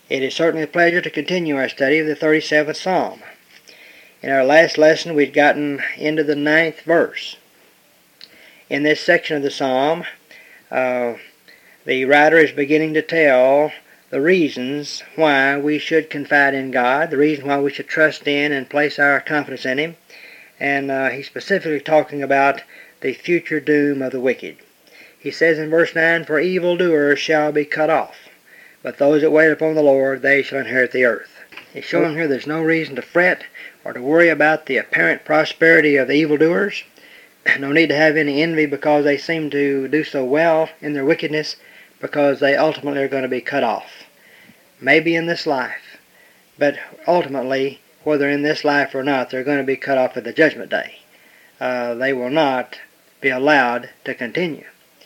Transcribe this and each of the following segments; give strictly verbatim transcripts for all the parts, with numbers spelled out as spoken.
It is certainly a pleasure to continue our study of the thirty-seventh Psalm. In our last lesson we'd gotten into the ninth verse. In this section of the Psalm, uh, the writer is beginning to tell the reasons why we should confide in God, the reason why we should trust in and place our confidence in Him, and uh, he's specifically talking about the future doom of the wicked. He says in verse nine, "For evildoers shall be cut off, but those that wait upon the Lord, they shall inherit the earth." He's showing here there's no reason to fret or to worry about the apparent prosperity of the evildoers. No need to have any envy because they seem to do so well in their wickedness, because they ultimately are going to be cut off. Maybe in this life, but ultimately, whether in this life or not, they're going to be cut off at the judgment day. Uh, they will not be allowed to continue.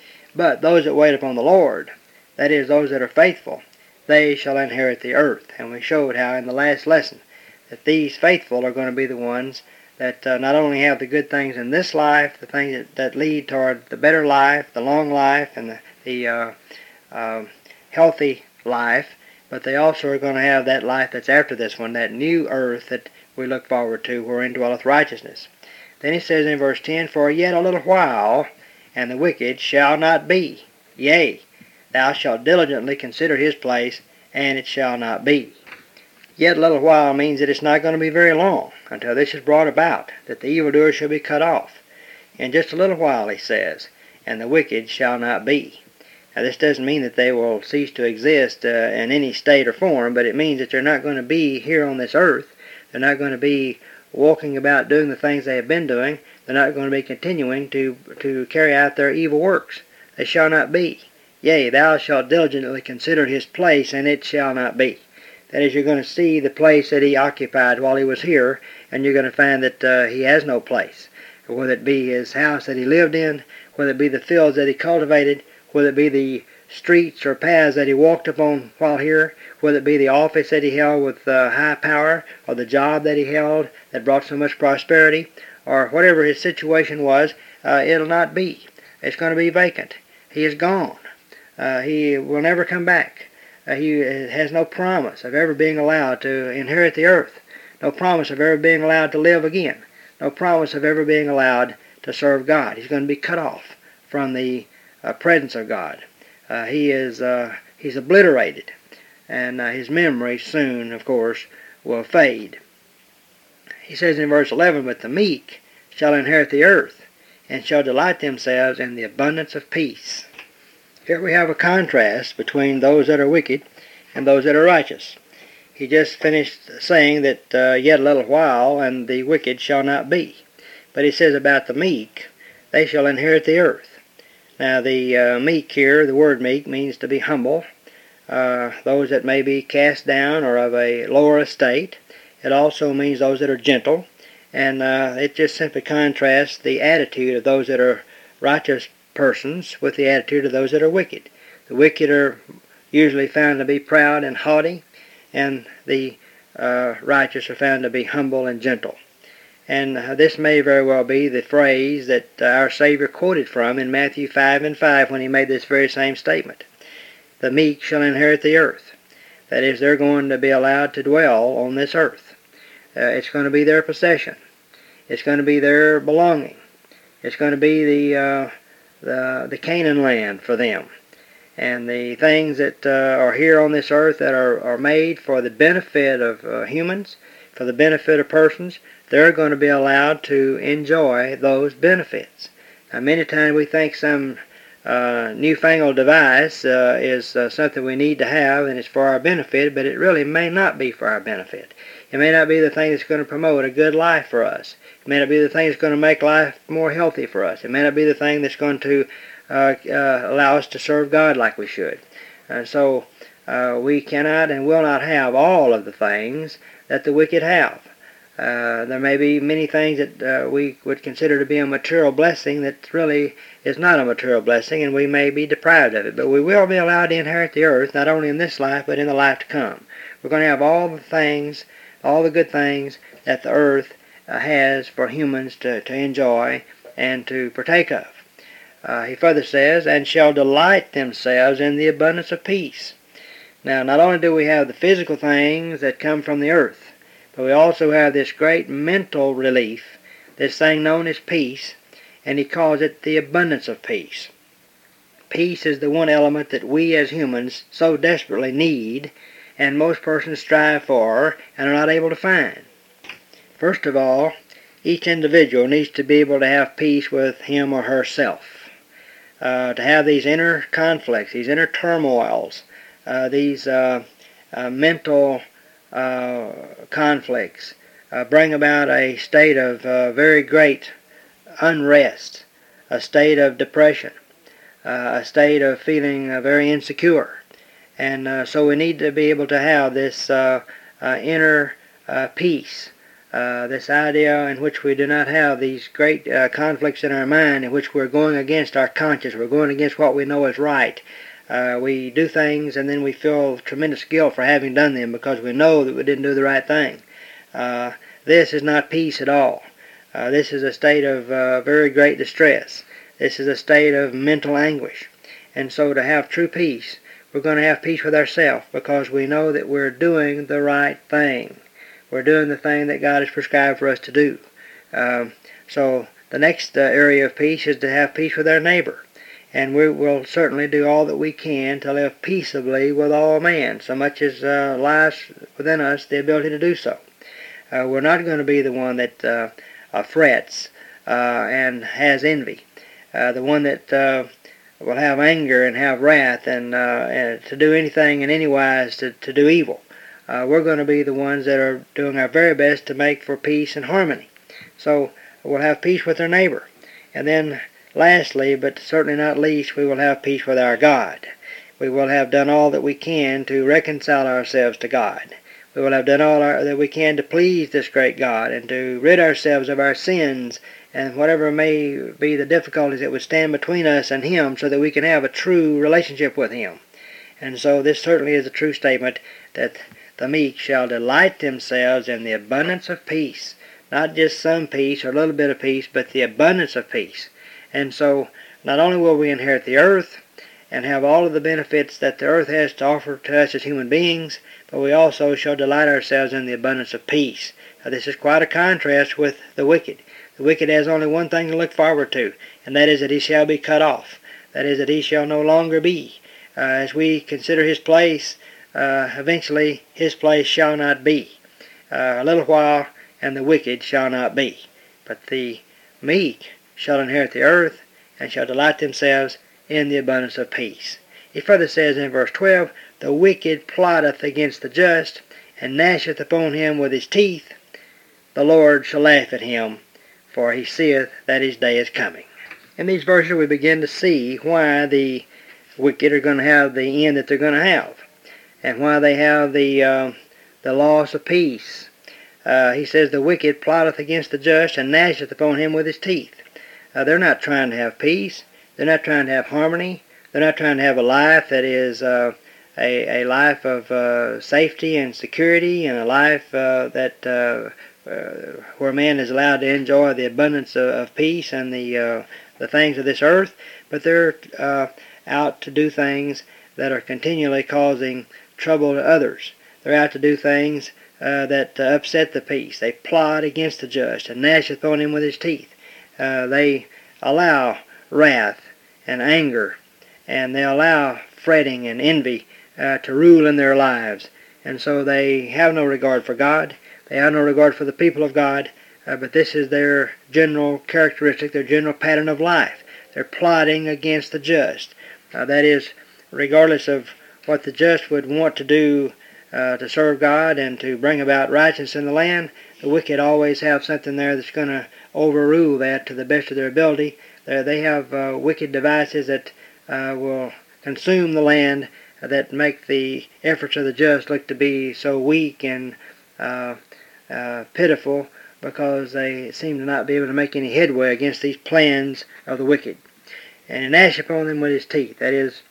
But those that wait upon the Lord, that is, those that are faithful, they shall inherit the earth. And we showed how in the last lesson that these faithful are going to be the ones that uh, not only have the good things in this life, the things that, that lead toward the better life, the long life, and the, the uh, uh, healthy life, but they also are going to have that life that's after this one, that new earth that we look forward to, wherein dwelleth righteousness. Then he says in verse ten, "For yet a little while, and the wicked shall not be. Yea, thou shalt diligently consider his place, and it shall not be." Yet a little while means that it's not going to be very long until this is brought about, that the evildoer shall be cut off. In just a little while, he says, and the wicked shall not be. Now this doesn't mean that they will cease to exist uh, in any state or form, but it means that they're not going to be here on this earth. They're not going to be walking about doing the things they have been doing. They're not going to be continuing to, to carry out their evil works. They shall not be. Yea, thou shalt diligently consider his place, and it shall not be. That is, you're going to see the place that he occupied while he was here, and you're going to find that uh, he has no place. Whether it be his house that he lived in, whether it be the fields that he cultivated, whether it be the streets or paths that he walked upon while here, whether it be the office that he held with uh, high power, or the job that he held that brought so much prosperity, or whatever his situation was, uh, it'll not be. It's going to be vacant. He is gone. Uh, he will never come back. Uh, he has no promise of ever being allowed to inherit the earth, no promise of ever being allowed to live again, no promise of ever being allowed to serve God. He's going to be cut off from the uh, presence of God. Uh, he is uh, he's obliterated, and uh, his memory soon, of course, will fade. He says in verse eleven, "But the meek shall inherit the earth, and shall delight themselves in the abundance of peace." Here we have a contrast between those that are wicked and those that are righteous. He just finished saying that uh, yet a little while, and the wicked shall not be. But he says about the meek, they shall inherit the earth. Now the uh, meek here, the word meek, means to be humble. Uh, those that may be cast down or of a lower estate. It also means those that are gentle. And uh, it just simply contrasts the attitude of those that are righteous persons with the attitude of those that are wicked. The wicked are usually found to be proud and haughty, and the uh, righteous are found to be humble and gentle. And uh, this may very well be the phrase that uh, our Savior quoted from in Matthew five and five when he made this very same statement. The meek shall inherit the earth. That is, they're going to be allowed to dwell on this earth. Uh, it's going to be their possession. It's going to be their belonging. It's going to be the uh, the, the Canaan land for them. And the things that uh, are here on this earth that are, are made for the benefit of uh, humans, for the benefit of persons, they're going to be allowed to enjoy those benefits. Now, many times we think some uh, newfangled device uh, is uh, something we need to have and it's for our benefit, but it really may not be for our benefit. It may not be the thing that's going to promote a good life for us. It may not be the thing that's going to make life more healthy for us. It may not be the thing that's going to uh, uh, allow us to serve God like we should. Uh, so uh, we cannot and will not have all of the things that the wicked have. Uh, there may be many things that uh, we would consider to be a material blessing that really is not a material blessing, and we may be deprived of it. But we will be allowed to inherit the earth, not only in this life, but in the life to come. We're going to have all the things, all the good things that the earth uh, has for humans to, to enjoy and to partake of. Uh, he further says, "And shall delight themselves in the abundance of peace." Now, not only do we have the physical things that come from the earth, but we also have this great mental relief, this thing known as peace, and he calls it the abundance of peace. Peace is the one element that we as humans so desperately need, and most persons strive for and are not able to find. First of all, each individual needs to be able to have peace with him or herself, uh, to have these inner conflicts, these inner turmoils, uh, these uh, uh, mental uh, conflicts uh, bring about a state of uh, very great unrest, a state of depression, uh, a state of feeling uh, very insecure. And uh, so we need to be able to have this uh, uh, inner uh, peace, uh, this idea in which we do not have these great uh, conflicts in our mind in which we're going against our conscience, we're going against what we know is right. Uh, we do things and then we feel tremendous guilt for having done them because we know that we didn't do the right thing. Uh, this is not peace at all. Uh, this is a state of uh, very great distress. This is a state of mental anguish. And so to have true peace, we're going to have peace with ourselves because we know that we're doing the right thing. We're doing the thing that God has prescribed for us to do. Um, so the next uh, area of peace is to have peace with our neighbor. And we will certainly do all that we can to live peaceably with all men, so much as uh, lies within us the ability to do so. Uh, we're not going to be the one that uh, uh, frets uh, and has envy, uh, the one that uh, will have anger and have wrath and, uh, and to do anything in any wise to, to do evil. Uh, we're going to be the ones that are doing our very best to make for peace and harmony. So we'll have peace with our neighbor. And then lastly, but certainly not least, we will have peace with our God. We will have done all that we can to reconcile ourselves to God. We will have done all our, that we can to please this great God and to rid ourselves of our sins and whatever may be the difficulties that would stand between us and Him so that we can have a true relationship with Him. And so this certainly is a true statement that the meek shall delight themselves in the abundance of peace. Not just some peace or a little bit of peace, but the abundance of peace. And so not only will we inherit the earth and have all of the benefits that the earth has to offer to us as human beings, but we also shall delight ourselves in the abundance of peace. Now, this is quite a contrast with the wicked. The wicked has only one thing to look forward to, and that is that he shall be cut off. That is that he shall no longer be. Uh, as we consider his place, uh, eventually his place shall not be. Uh, a little while, and the wicked shall not be. But the meek shall inherit the earth, and shall delight themselves in the abundance of peace. He further says in verse twelve, the wicked plotteth against the just, and gnasheth upon him with his teeth. The Lord shall laugh at him, for he seeth that his day is coming. In these verses we begin to see why the wicked are going to have the end that they're going to have, and why they have the, uh, the loss of peace. Uh, he says, the wicked plotteth against the just, and gnasheth upon him with his teeth. Uh, they're not trying to have peace. They're not trying to have harmony. They're not trying to have a life that is uh, a, a life of uh, safety and security, and a life uh, that uh, uh, where man is allowed to enjoy the abundance of, of peace and the uh, the things of this earth. But they're uh, out to do things that are continually causing trouble to others. They're out to do things uh, that uh, upset the peace. They plot against the just, and gnash upon him with his teeth. Uh, they allow wrath and anger, and they allow fretting and envy uh, to rule in their lives. And so they have no regard for God. They have no regard for the people of God, uh, but this is their general characteristic, their general pattern of life. They're plotting against the just. Uh, that is, regardless of what the just would want to do uh, to serve God and to bring about righteousness in the land, the wicked always have something there that's going to overrule that to the best of their ability. Uh, they have uh, wicked devices that uh, will consume the land, uh, that make the efforts of the just look to be so weak and uh, uh, pitiful, because they seem to not be able to make any headway against these plans of the wicked. And he gnash upon them with his teeth. That is,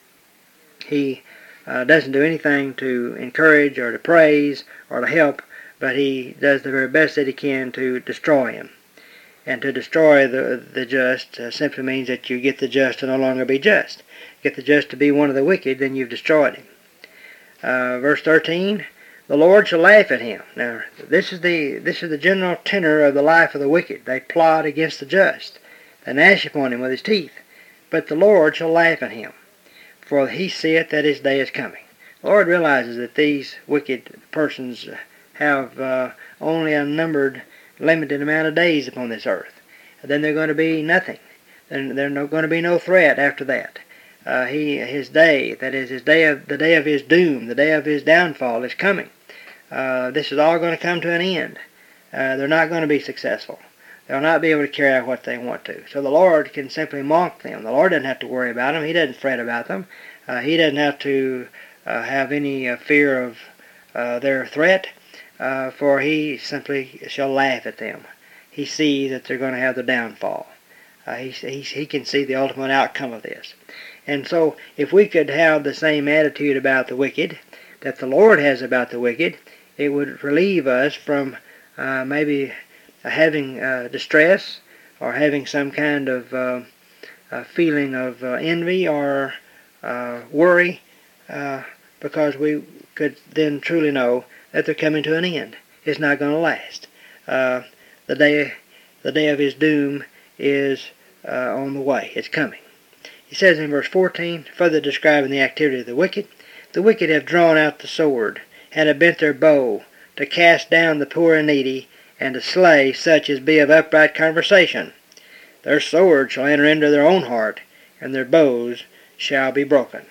he uh, doesn't do anything to encourage or to praise or to help, but he does the very best that he can to destroy him. And to destroy the the just uh, simply means that you get the just to no longer be just. Get the just to be one of the wicked, then you've destroyed him. Uh, verse thirteen, the Lord shall laugh at him. Now, this is the this is the general tenor of the life of the wicked. They plot against the just. They gnash upon him with his teeth. But the Lord shall laugh at him, for he seeth that his day is coming. The Lord realizes that these wicked persons have uh, only a numbered, limited amount of days upon this earth. And then they're going to be nothing. Then there's no, going to be no threat after that. Uh, he, his day, that is, his day of the day of his doom, the day of his downfall, is coming. Uh, this is all going to come to an end. Uh, they're not going to be successful. They'll not be able to carry out what they want to. So the Lord can simply mock them. The Lord doesn't have to worry about them. He doesn't fret about them. Uh, he doesn't have to uh, have any uh, fear of uh, their threat, uh, for he simply shall laugh at them. He sees that they're going to have the downfall. Uh, he, he, he can see the ultimate outcome of this. And so if we could have the same attitude about the wicked that the Lord has about the wicked, it would relieve us from uh, maybe having uh, distress or having some kind of uh, uh, feeling of uh, envy or uh, worry, uh, because we could then truly know that they're coming to an end. It's not going to last. Uh, the day, the day of his doom is uh, on the way. It's coming. He says in verse fourteen, further describing the activity of the wicked, the wicked have drawn out the sword, and have bent their bow, to cast down the poor and needy, and to slay such as be of upright conversation. Their sword shall enter into their own heart, and their bows shall be broken.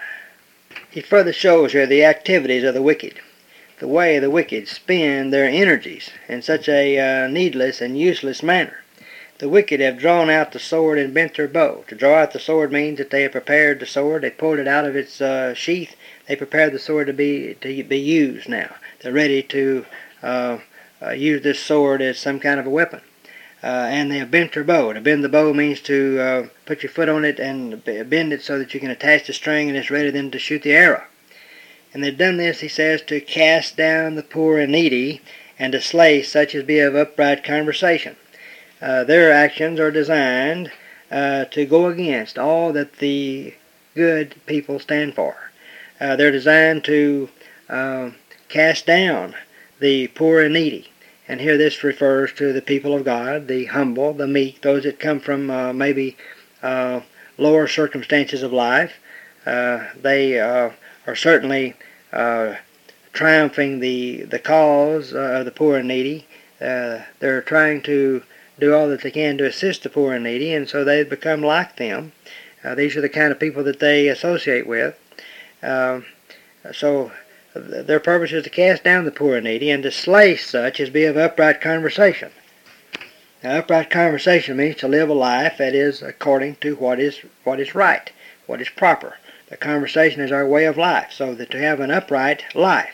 He further shows here the activities of the wicked, the way the wicked spend their energies in such a uh, needless and useless manner. The wicked have drawn out the sword and bent their bow. To draw out the sword means that they have prepared the sword, they pulled it out of its uh, sheath, they prepared the sword to be to be used now. They're ready to uh, Uh, use this sword as some kind of a weapon. Uh, and they have bent their bow. To bend the bow means to uh, put your foot on it and bend it so that you can attach the string and it's ready then to shoot the arrow. And they've done this, he says, to cast down the poor and needy and to slay such as be of upright conversation. Uh, their actions are designed uh, to go against all that the good people stand for. Uh, they're designed to uh, cast down the poor and needy. And here this refers to the people of God, the humble, the meek, those that come from uh, maybe uh, lower circumstances of life. Uh, they uh, are certainly uh, triumphing the, the cause uh, of the poor and needy. Uh, they're trying to do all that they can to assist the poor and needy, and so they've become like them. Uh, these are the kind of people that they associate with. Uh, so their purpose is to cast down the poor and needy and to slay such as be of upright conversation. Now, upright conversation means to live a life that is according to what is what is right, what is proper. The conversation is our way of life, so that to have an upright life.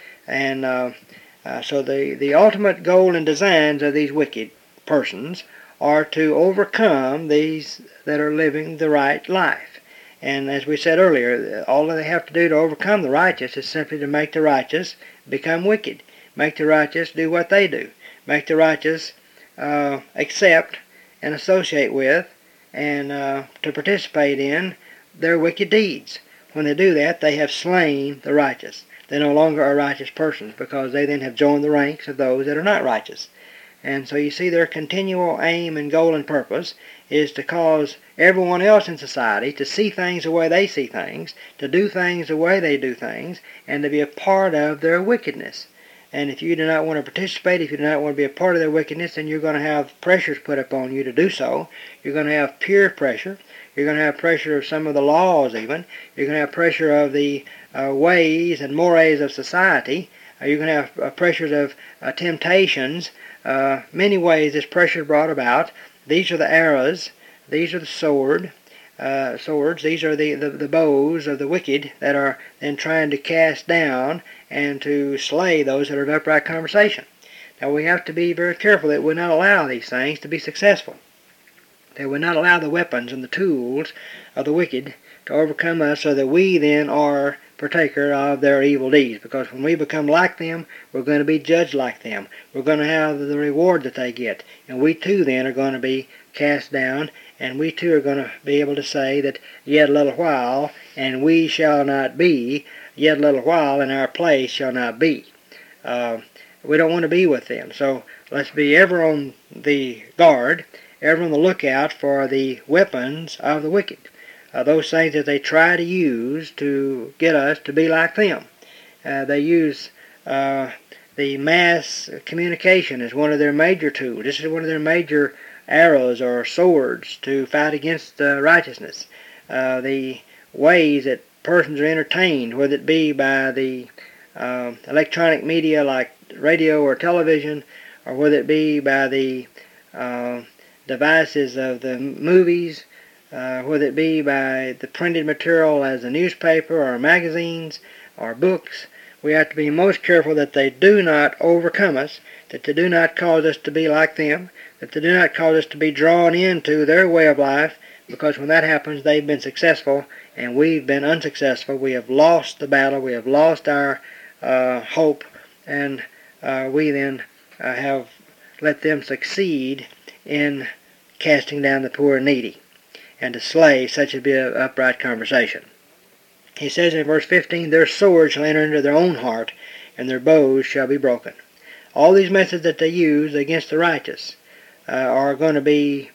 And uh, uh, so the, the ultimate goal and designs of these wicked persons are to overcome these that are living the right life. And as we said earlier, all that they have to do to overcome the righteous is simply to make the righteous become wicked. Make the righteous do what they do. Make the righteous uh, accept and associate with and uh, to participate in their wicked deeds. When they do that, they have slain the righteous. They no longer are righteous persons because they then have joined the ranks of those that are not righteous. And so you see their continual aim and goal and purpose is to cause everyone else in society to see things the way they see things, to do things the way they do things, and to be a part of their wickedness. And if you do not want to participate, if you do not want to be a part of their wickedness, then you're going to have pressures put upon you to do so. You're going to have peer pressure. You're going to have pressure of some of the laws even. You're going to have pressure of the uh, ways and mores of society. Uh, you're going to have uh, pressures of uh, temptations. Uh, many ways this pressure is brought about. These are the arrows. These are the sword, uh, swords. These are the, the, the bows of the wicked that are then trying to cast down and to slay those that are of upright conversation. Now we have to be very careful that we not allow these things to be successful. That we not allow the weapons and the tools of the wicked to overcome us so that we then are partaker of their evil deeds. Because when we become like them, we're going to be judged like them. We're going to have the reward that they get. And we too then are going to be cast down, and we too are going to be able to say that yet a little while, and we shall not be yet a little while, and our place shall not be. Uh, we don't want to be with them. So let's be ever on the guard, ever on the lookout for the weapons of the wicked. Uh, those things that they try to use to get us to be like them. Uh, they use uh, the mass communication as one of their major tools. This is one of their major arrows or swords to fight against uh, righteousness. Uh, the ways that persons are entertained, whether it be by the uh, electronic media like radio or television, or whether it be by the uh, devices of the movies, uh, whether it be by the printed material as a newspaper or magazines or books. We have to be most careful that they do not overcome us, that they do not cause us to be like them, that they do not cause us to be drawn into their way of life, because when that happens, they've been successful and we've been unsuccessful. We have lost the battle, we have lost our uh, hope, and uh, we then uh, have let them succeed in casting down the poor and needy, and to slay such as be an upright conversation. He says in verse fifteen, their swords shall enter into their own heart, and their bows shall be broken. All these methods that they use against the righteous uh, are going to be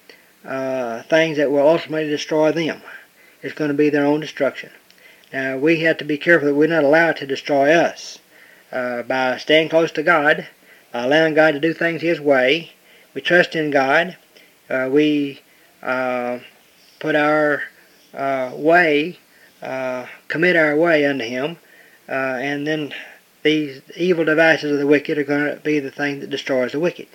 uh, things that will ultimately destroy them. It's going to be their own destruction. Now, we have to be careful that we're not allowed to destroy us uh, by staying close to God, by allowing God to do things His way. We trust in God. Uh, we uh, put our uh, way Uh, commit our way unto Him, uh, and then these evil devices of the wicked are going to be the thing that destroys the wicked.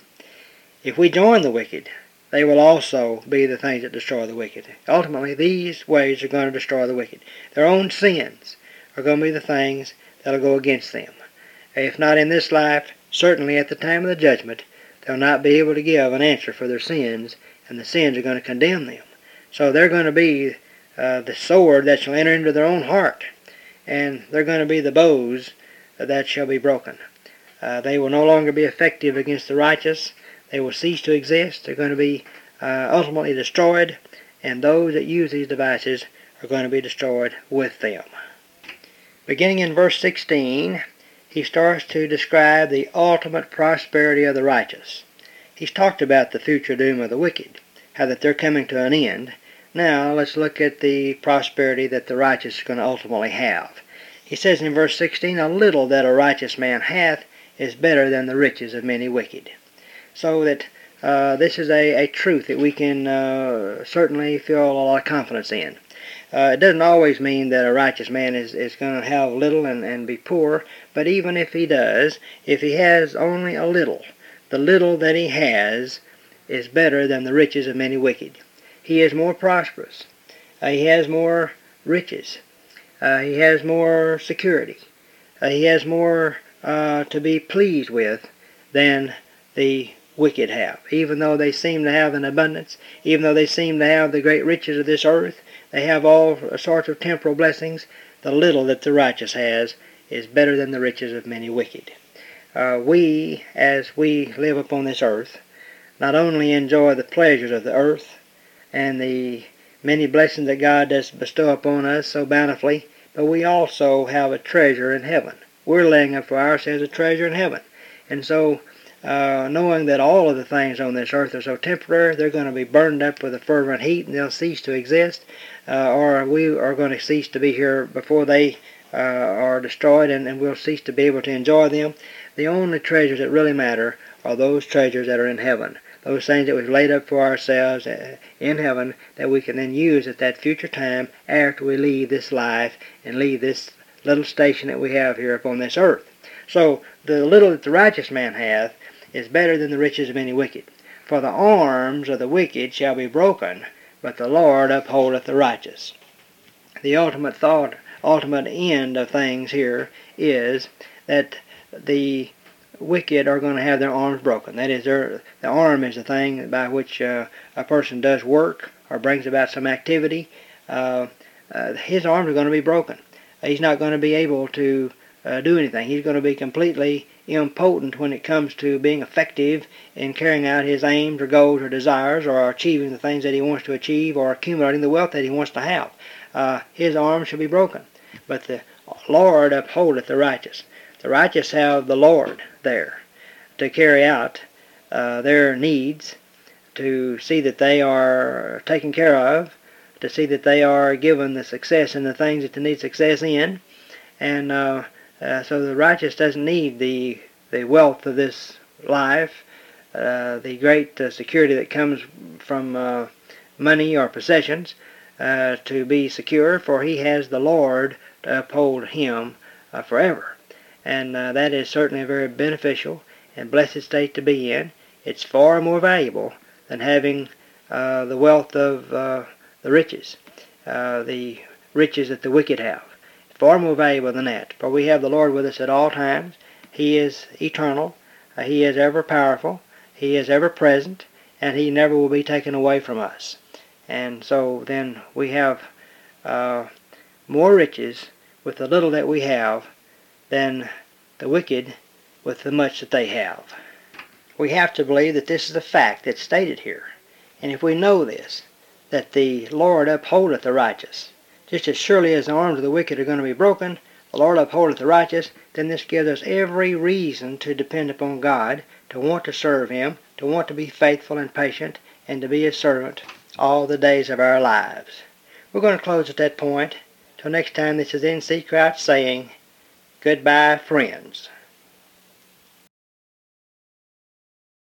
If we join the wicked, they will also be the things that destroy the wicked. Ultimately, these ways are going to destroy the wicked. Their own sins are going to be the things that will go against them. If not in this life, certainly at the time of the judgment, they'll not be able to give an answer for their sins, and the sins are going to condemn them. So they're going to be Uh, the sword that shall enter into their own heart, and they're going to be the bows that shall be broken. Uh, they will no longer be effective against the righteous. They will cease to exist. They're going to be uh, ultimately destroyed, and those that use these devices are going to be destroyed with them. Beginning in verse sixteen, he starts to describe the ultimate prosperity of the righteous. He's talked about the future doom of the wicked, how that they're coming to an end. Now, let's look at the prosperity that the righteous is going to ultimately have. He says in verse sixteen, a little that a righteous man hath is better than the riches of many wicked. So that uh, this is a, a truth that we can uh, certainly feel a lot of confidence in. Uh, it doesn't always mean that a righteous man is, is going to have little and, and be poor, but even if he does, if he has only a little, the little that he has is better than the riches of many wicked. He is more prosperous. Uh, he has more riches. Uh, he has more security. Uh, he has more uh, to be pleased with than the wicked have. Even though they seem to have an abundance, even though they seem to have the great riches of this earth, they have all sorts of temporal blessings, the little that the righteous has is better than the riches of many wicked. Uh, we, as we live upon this earth, not only enjoy the pleasures of the earth, and the many blessings that God does bestow upon us so bountifully, but we also have a treasure in heaven. We're laying up for ourselves a treasure in heaven. And so, uh, knowing that all of the things on this earth are so temporary, they're going to be burned up with a fervent heat, and they'll cease to exist, uh, or we are going to cease to be here before they uh, are destroyed, and, and we'll cease to be able to enjoy them. The only treasures that really matter are those treasures that are in heaven. Those things that we've laid up for ourselves in heaven that we can then use at that future time after we leave this life and leave this little station that we have here upon this earth. So the little that the righteous man hath is better than the riches of many wicked. For the arms of the wicked shall be broken, but the Lord upholdeth the righteous. The ultimate thought, ultimate end of things here is that the wicked are going to have their arms broken. That is, their, the arm is the thing by which uh, a person does work or brings about some activity. Uh, uh, his arms are going to be broken. He's not going to be able to uh, do anything. He's going to be completely impotent when it comes to being effective in carrying out his aims or goals or desires or achieving the things that he wants to achieve or accumulating the wealth that he wants to have. Uh, his arms shall be broken. But the Lord upholdeth the righteous. The righteous have the Lord there to carry out uh, their needs, to see that they are taken care of, to see that they are given the success in the things that they need success in. And uh, uh, so the righteous doesn't need the, the wealth of this life, uh, the great uh, security that comes from uh, money or possessions, uh, to be secure, for he has the Lord to uphold him uh, forever. And uh, that is certainly a very beneficial and blessed state to be in. It's far more valuable than having uh, the wealth of uh, the riches, uh, the riches that the wicked have. Far more valuable than that, for we have the Lord with us at all times. He is eternal, uh, he is ever powerful, he is ever present, and he never will be taken away from us. And so then we have uh, more riches with the little that we have than the wicked with the much that they have. We have to believe that this is a fact that's stated here. And if we know this, that the Lord upholdeth the righteous, just as surely as the arms of the wicked are going to be broken, the Lord upholdeth the righteous, then this gives us every reason to depend upon God, to want to serve him, to want to be faithful and patient, and to be his servant all the days of our lives. We're going to close at that point. Till next time, this is N C Crouch saying, goodbye, friends.